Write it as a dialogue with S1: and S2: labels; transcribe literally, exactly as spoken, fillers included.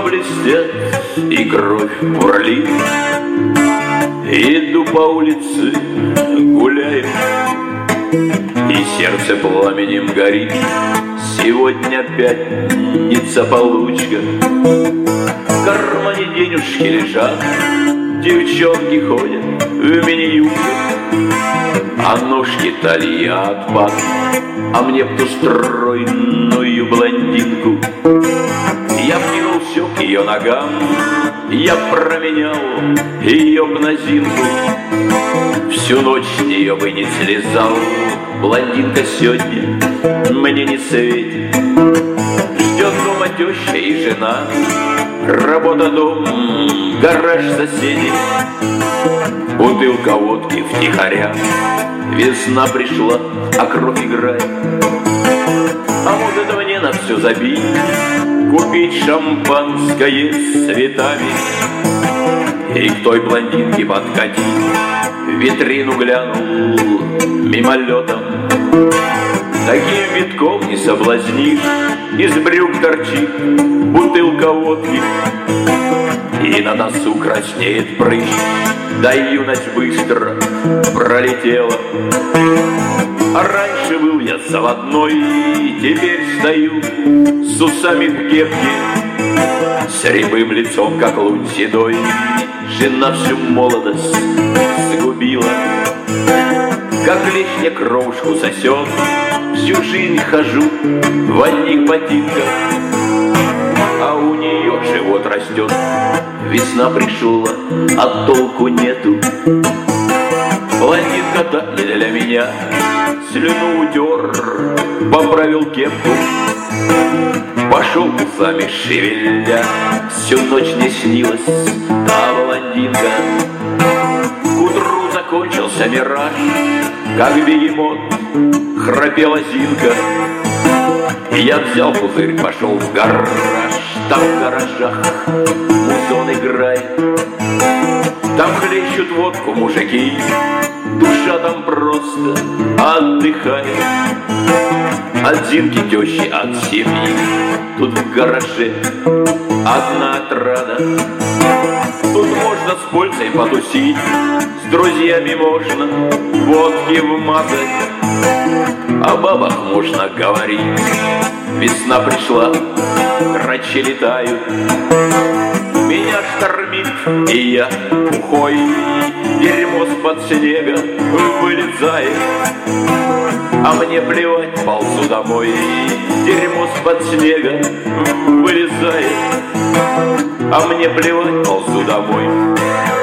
S1: блестят и кровь бурлит. Иду по улице, гуляю, и сердце пламенем горит. Сегодня пятница, получка, в кармане денежки лежат. Девчонки ходят в мини-юбках, а ножки талии отпад. А мне б ту стройную блондинку. Я вкинул все к ее ногам, я променял ее б на зинку. Всю ночь с нее бы не слезал. Блондинка сегодня мне не светит. Ждет дома теща и жена, работа, дом, гараж соседей. Бутылка водки втихаря. Весна пришла, а кровь играет. А может мне на все забить, купить шампанское с цветами и к той блондинке подкатить. В витрину глянул мимолетом. Таким витком не соблазнишь. Из брюк торчит бутылка водки, и на носу краснеет прыщ. Да юность быстро пролетела. А раньше был я заводной, теперь стою с усами в кепке, с рябым лицом, как лунь седой. Жена всю молодость загубила, как лишняя кровушку сосет. Всю жизнь хожу в одних ботинках, а у нее живот растет. Весна пришла, а толку нету. Блондинка-то не для меня. Слюну утер, поправил кепку, пошел усами шевеля. Всю ночь не снилась та блондинка. К утру закончился мираж, как бегемот храпела Зинка. Я взял пузырь, пошел в гараж. Там в гаражах музон играет, там хлещут водку мужики. Душа там просто отдыхает от Зинки, тещи, от семьи. Тут в гараже одна отрада. Тут можно с пользой потусить, с друзьями можно водки вмазать, о бабах можно говорить. Весна пришла, грачи летают, меня штормит, и я ухой. Дерьмо с-под снега вылезает, а мне плевать, ползу домой. Дерьмо с-под снега вылезает, а мне плевать, ползу домой.